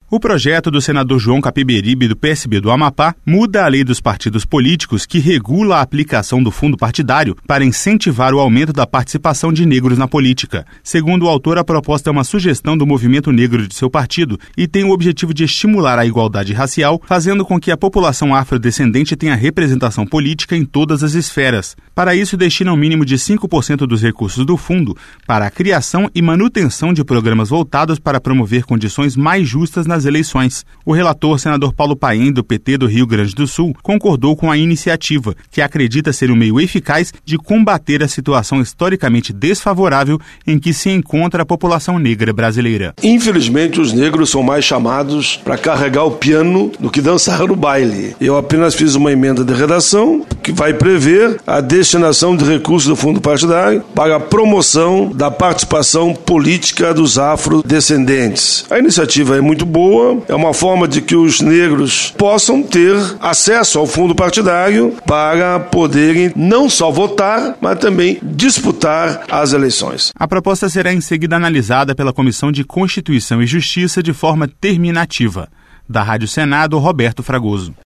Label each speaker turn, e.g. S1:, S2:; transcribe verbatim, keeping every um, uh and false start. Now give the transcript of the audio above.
S1: O projeto do senador João Capiberibe, do P S B do Amapá, muda a lei dos partidos políticos que regula a aplicação do fundo partidário para incentivar o aumento da participação de negros na política. Segundo o autor, a proposta é uma sugestão do movimento negro de seu partido e tem o objetivo de estimular a igualdade racial, fazendo com que a população afrodescendente tenha representação política em todas as esferas. Para isso, destina um mínimo de cinco por cento dos recursos do fundo para a criação e manutenção de programas voltados para promover condições mais justas nas eleições. O relator, senador Paulo Paim, do P T do Rio Grande do Sul, concordou com a iniciativa, que acredita ser um meio eficaz de combater a situação historicamente desfavorável em que se encontra a população negra brasileira.
S2: Infelizmente, os negros são mais chamados para carregar o piano do que dançar no baile. Eu apenas fiz uma emenda de redação que vai prever a destinação de recursos do fundo partidário para a promoção da participação política dos afrodescendentes. A iniciativa é muito boa. É uma forma de que os negros possam ter acesso ao fundo partidário para poderem não só votar, mas também disputar as eleições.
S1: A proposta será em seguida analisada pela Comissão de Constituição e Justiça de forma terminativa. Da Rádio Senado, Roberto Fragoso.